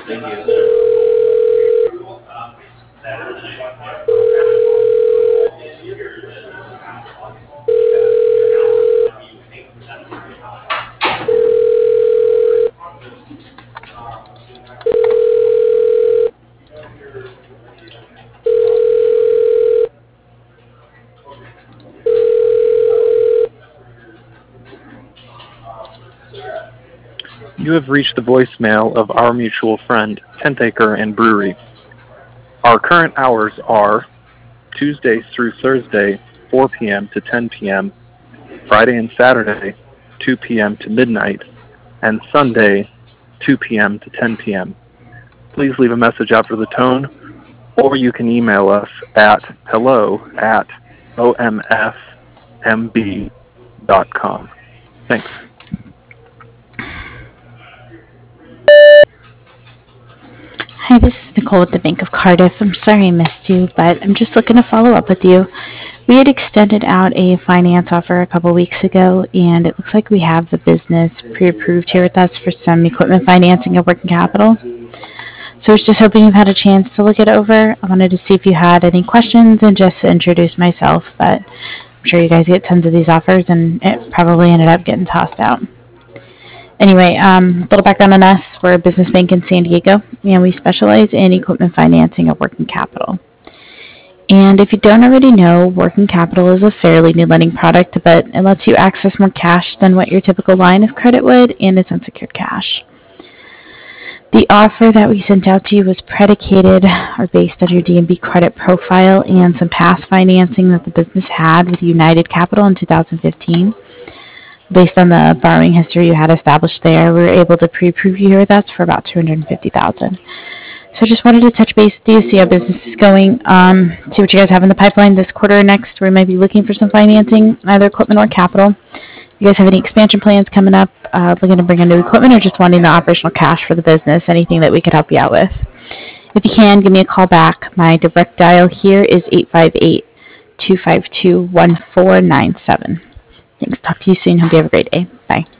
Thank you. You have reached the voicemail of our mutual friend, 10th Acre and Brewery. Our current hours are Tuesday through Thursday, 4 p.m. to 10 p.m., Friday and Saturday, 2 p.m. to midnight, and Sunday, 2 p.m. to 10 p.m. Please leave a message after the tone, or you can email us at hello@omfmb.com. Thanks. Hi, this is Nicole with the Bank of Cardiff. I'm sorry I missed you, but I'm just looking to follow up with you. We had extended out a finance offer a couple weeks ago, and it looks like we have the business pre-approved here with us for some equipment financing and working capital. So I was just hoping you've had a chance to look it over. I wanted to see if you had any questions and just to introduce myself, but I'm sure you guys get tons of these offers, and it probably ended up getting tossed out. Anyway, little background on us. We're a business bank in San Diego, and we specialize in equipment financing and working capital. And if you don't already know, working capital is a fairly new lending product, but it lets you access more cash than what your typical line of credit would, and it's unsecured cash. The offer that we sent out to you was predicated or based on your D&B credit profile and some past financing that the business had with United Capital in 2015. Based on the borrowing history you had established there, we were able to pre-approve you here with us for about $250,000. So I just wanted to touch base with you, see how business is going, see what you guys have in the pipeline this quarter or next. We might be looking for some financing, either equipment or capital. You guys have any expansion plans coming up, looking to bring in new equipment, or just wanting the operational cash for the business, anything that we could help you out with? If you can, give me a call back. My direct dial here is 858-252-1497. Thanks. Talk to you soon. Hope you have a great day. Bye.